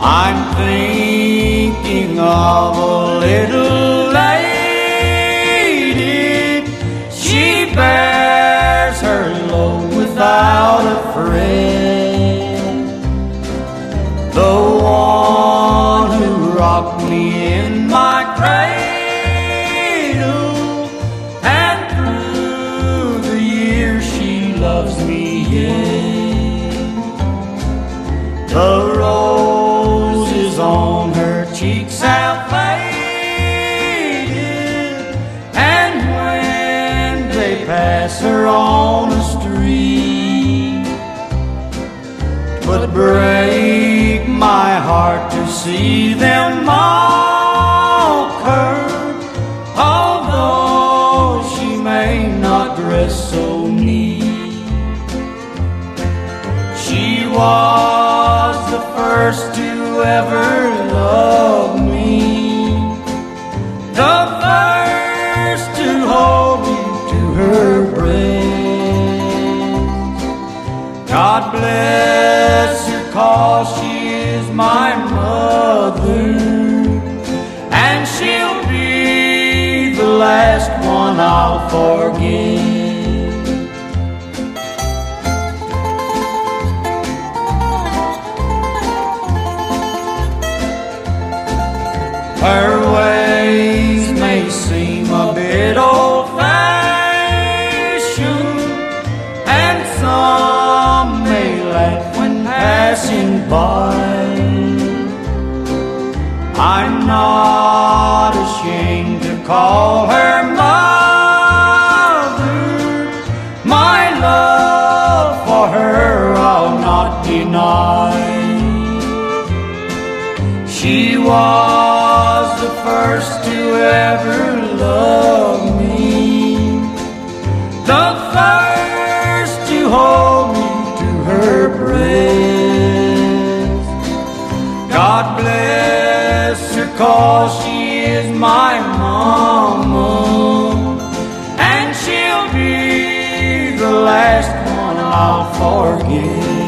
I'm thinking of a little lady. She bears her load without a friend. The one who rocked me in my cradle, and through the years she loves me yet. The roses on her cheeks have faded, and when they pass her on the street, but break my heart to see them mock her, although she may not dress so neat. She was the first to ever love me, the first to hold me to her breast. God bless her, 'cause she is my mother, and she'll be the last one I'll forget. Her ways may seem a bit old-fashioned, and some may laugh when passing by. I'm not ashamed to call her mother. My love for her I'll not deny. She was the first to ever love me, the first to hold me to her breast. God bless her, 'cause she is my mama, and she'll be the last one I'll forget.